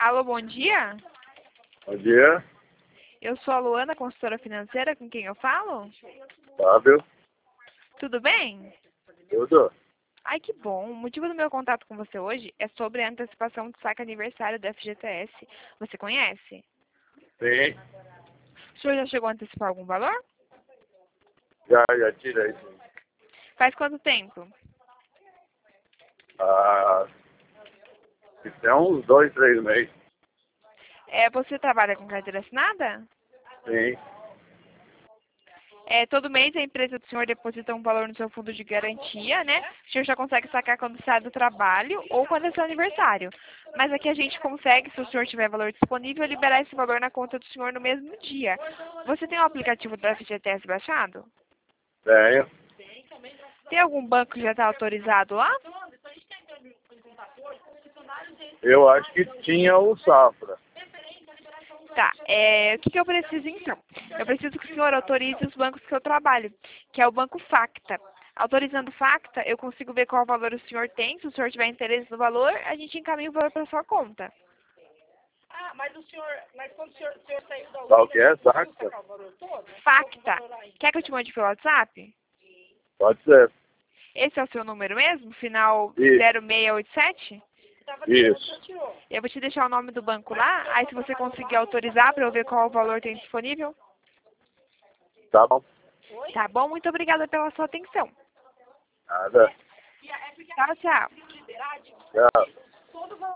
Alô, bom dia. Bom dia, Eu sou a Luana, consultora financeira, com quem eu falo? Fábio. Tudo bem? Tudo? Ai, que bom. O motivo do meu contato com você hoje é sobre a antecipação do saque aniversário da FGTS. Você conhece? Sim, O senhor já chegou a antecipar algum valor? já tirei. Sim. Faz quanto tempo? Ah, isso é uns 2, 3 meses. Você trabalha com carteira assinada? Sim, Todo mês a empresa do senhor deposita um valor no seu fundo de garantia, né? O senhor já consegue sacar quando sai do trabalho ou quando é seu aniversário. Mas aqui a gente consegue, se o senhor tiver valor disponível, liberar esse valor na conta do senhor no mesmo dia. Você tem o aplicativo da FGTS baixado? tenho. Tem algum banco que já está autorizado lá? Eu acho que tinha o Safra. Tá, o que eu preciso então? Eu preciso que o senhor autorize os bancos que eu trabalho, que é o Banco Facta. Autorizando o Facta, eu consigo ver qual valor o senhor tem. Se o senhor tiver interesse no valor, a gente encaminha o valor para sua conta. Mas quando o senhor saiu da Qual usina, que é? você conseguiu Saxa? sacar o valor todo? Facta. Quer que eu te mande pelo WhatsApp? Pode ser. Esse é o seu número mesmo? Final Isso. 0687? Isso. Eu vou te deixar o nome do banco lá. Aí se você conseguir autorizar para eu ver qual valor tem disponível. Tá bom. Tá bom? Muito obrigada pela sua atenção. Nada. Tchau, tchau. Tchau.